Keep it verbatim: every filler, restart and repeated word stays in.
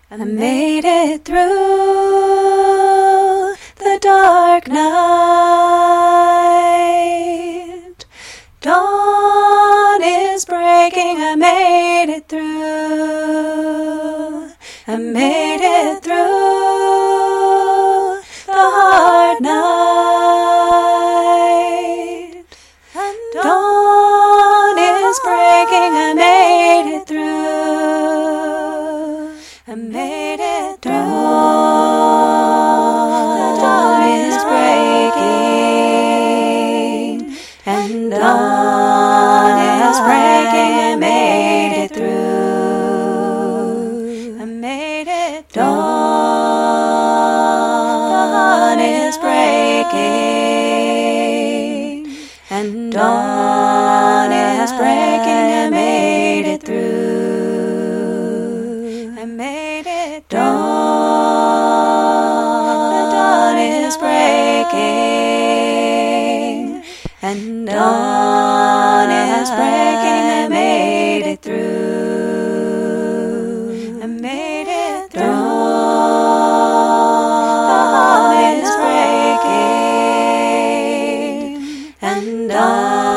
I made it through the dark night. Dawn is breaking, I made it through. I made it through the hard night. Dawn is breaking, I made it through. I made it through. The dawn is breaking, and dawn is breaking. I made it through. I made it through. Dawn is breaking, and dawn is breaking. I made it through. I made it through. The dawn is breaking, and dawn is breaking. I made it through. I made it through. The dawn is breaking, and dawn